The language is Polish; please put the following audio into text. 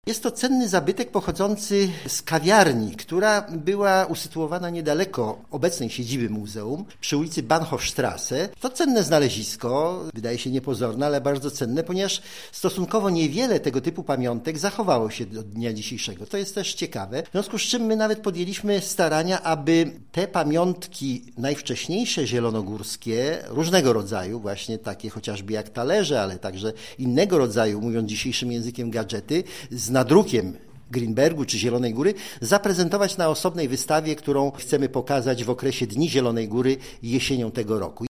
Jest to cenny zabytek pochodzący z kawiarni, która była usytuowana niedaleko obecnej siedziby muzeum przy ulicy Bahnhofstrasse. To cenne znalezisko, wydaje się niepozorne, ale bardzo cenne, ponieważ stosunkowo niewiele tego typu pamiątek zachowało się do dnia dzisiejszego. To jest też ciekawe. W związku z czym my nawet podjęliśmy starania, aby te pamiątki najwcześniejsze zielonogórskie, różnego rodzaju, właśnie takie chociażby jak talerze, ale także innego rodzaju, mówiąc dzisiejszym językiem, gadżety, z nadrukiem Grünbergu czy Zielonej Góry, zaprezentować na osobnej wystawie, którą chcemy pokazać w okresie Dni Zielonej Góry jesienią tego roku.